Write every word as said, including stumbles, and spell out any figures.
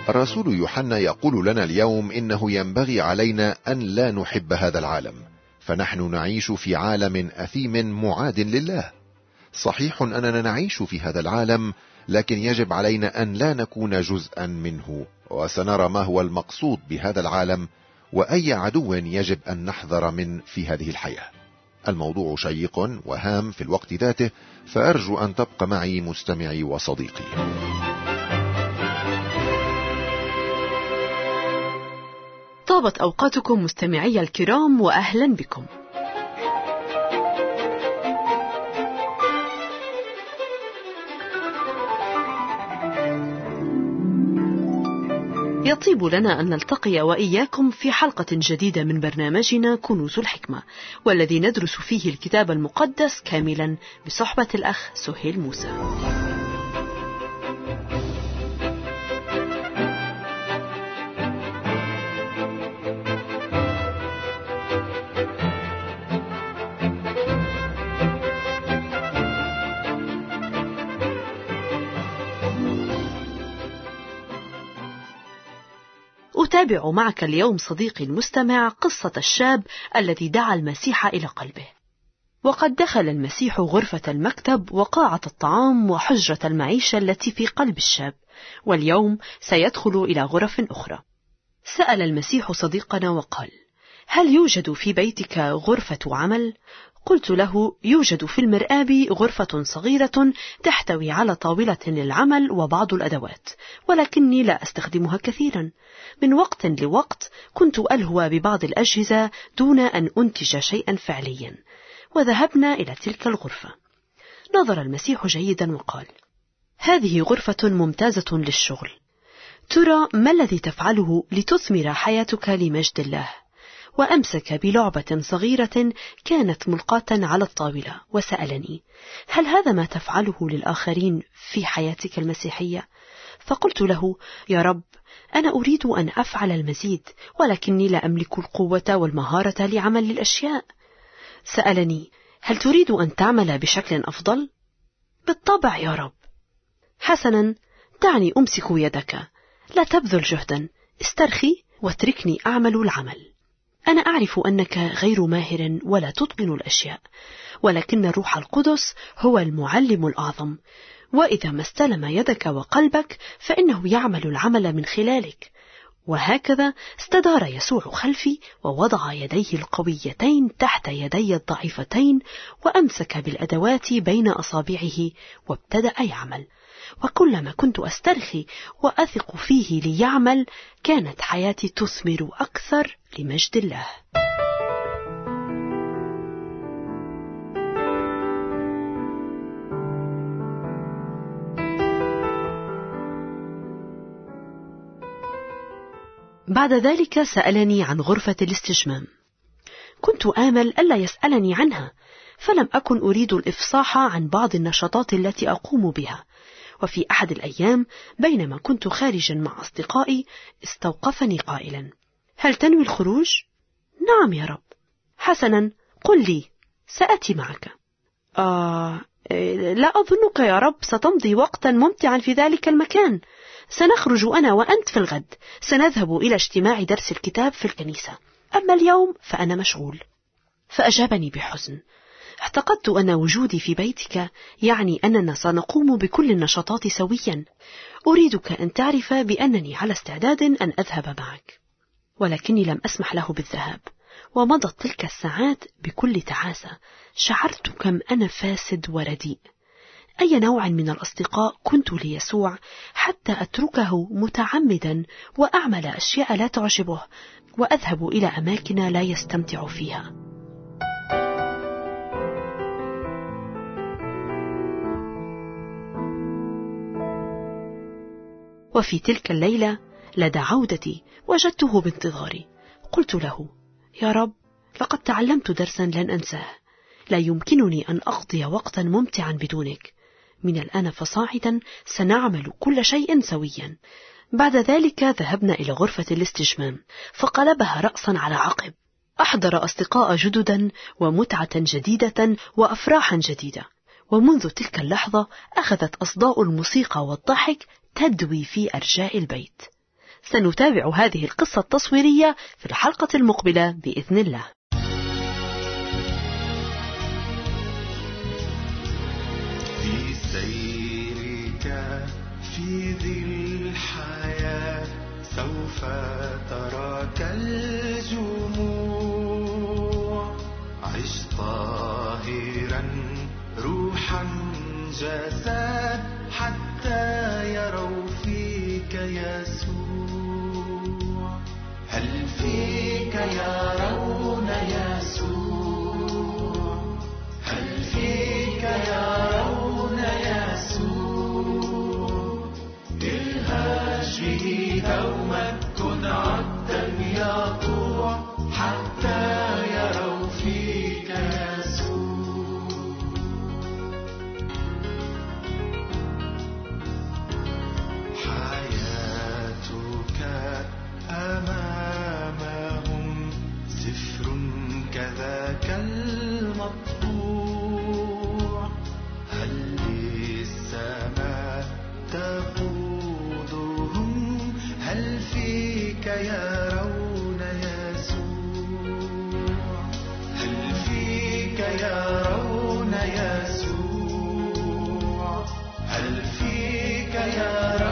الرسول يوحنا يقول لنا اليوم إنه ينبغي علينا أن لا نحب هذا العالم، فنحن نعيش في عالم أثيم معاد لله. صحيح أننا نعيش في هذا العالم، لكن يجب علينا أن لا نكون جزءا منه، وسنرى ما هو المقصود بهذا العالم وأي عدو يجب أن نحذر من في هذه الحياة. الموضوع شيق وهام في الوقت ذاته، فأرجو أن تبقى معي مستمعي وصديقي. طابت أوقاتكم مستمعي الكرام، وأهلا بكم. يطيب لنا أن نلتقي وإياكم في حلقة جديدة من برنامجنا كنوز الحكمة، والذي ندرس فيه الكتاب المقدس كاملا بصحبة الأخ سهيل موسى. أتابع معك اليوم صديقي المستمع قصة الشاب الذي دعا المسيح إلى قلبه. وقد دخل المسيح غرفة المكتب وقاعة الطعام وحجرة المعيشة التي في قلب الشاب، واليوم سيدخل إلى غرف أخرى. سأل المسيح صديقنا وقال: هل يوجد في بيتك غرفة عمل؟ قلت له: يوجد في المرآب غرفة صغيرة تحتوي على طاولة للعمل وبعض الأدوات، ولكني لا أستخدمها كثيرا. من وقت لوقت كنت ألهو ببعض الأجهزة دون أن أنتج شيئا فعليا. وذهبنا إلى تلك الغرفة. نظر المسيح جيدا وقال: هذه غرفة ممتازة للشغل. ترى ما الذي تفعله لتثمر حياتك لمجد الله؟ وأمسك بلعبة صغيرة كانت ملقاة على الطاولة وسألني: هل هذا ما تفعله للآخرين في حياتك المسيحية؟ فقلت له: يا رب، أنا أريد أن أفعل المزيد، ولكني لا أملك القوة والمهارة لعمل الأشياء. سألني: هل تريد أن تعمل بشكل أفضل؟ بالطبع يا رب. حسنا، دعني أمسك يدك، لا تبذل جهدا، استرخي واتركني أعمل العمل. أنا أعرف أنك غير ماهر ولا تتقن الأشياء، ولكن الروح القدس هو المعلم الأعظم، وإذا ما استلم يدك وقلبك فإنه يعمل العمل من خلالك. وهكذا استدار يسوع خلفي ووضع يديه القويتين تحت يدي الضعيفتين، وأمسك بالأدوات بين أصابعه وابتدأ يعمل. وكلما كنت أسترخي وأثق فيه ليعمل، كانت حياتي تثمر أكثر لمجد الله. بعد ذلك سألني عن غرفة الاستجمام. كنت آمل ألا يسألني عنها، فلم أكن أريد الإفصاح عن بعض النشاطات التي أقوم بها. وفي أحد الأيام بينما كنت خارجا مع أصدقائي استوقفني قائلا: هل تنوي الخروج؟ نعم يا رب. حسنا، قل لي، سأتي معك. آه لا أظنك يا رب ستمضي وقتا ممتعا في ذلك المكان. سنخرج أنا وأنت في الغد، سنذهب إلى اجتماع درس الكتاب في الكنيسة، أما اليوم فأنا مشغول. فأجابني بحزن: اعتقدت أن وجودي في بيتك يعني أننا سنقوم بكل النشاطات سويا. أريدك أن تعرف بأنني على استعداد أن أذهب معك. ولكني لم أسمح له بالذهاب، ومضت تلك الساعات بكل تعاسة. شعرت كم أنا فاسد ورديء. أي نوع من الأصدقاء كنت ليسوع حتى أتركه متعمدا وأعمل أشياء لا تعجبه، وأذهب إلى أماكن لا يستمتع فيها. وفي تلك الليلة لدى عودتي وجدته بانتظاري. قلت له: يا رب، لقد تعلمت درسا لن أنساه. لا يمكنني أن أقضي وقتا ممتعا بدونك. من الآن فصاعدا سنعمل كل شيء سويا. بعد ذلك ذهبنا إلى غرفة الاستجمام، فقلبها رأسا على عقب. أحضر أصدقاء جددا ومتعة جديدة وأفراحا جديدة. ومنذ تلك اللحظة أخذت أصداء الموسيقى والضحك تدوي في أرجاء البيت. سنتابع هذه القصة التصويرية في الحلقة المقبلة بإذن الله. في سيرك في ذي الحياة سوف تراك الجموع، عش طاهرا روحا جسد حتى يروا فيك يسوع. هل فيك يرون يسوع؟ هل فيك يرون يسوع؟ الهج به دوما كن عبدا يطوع حتى يروا فيك يسوع. حياتك أمامهم سفر كذاك المطبوع، هل للسماء تقودهم؟ هل فيك يرون يسوع؟ هل فيك يرون يسوع؟ هل فيك يرون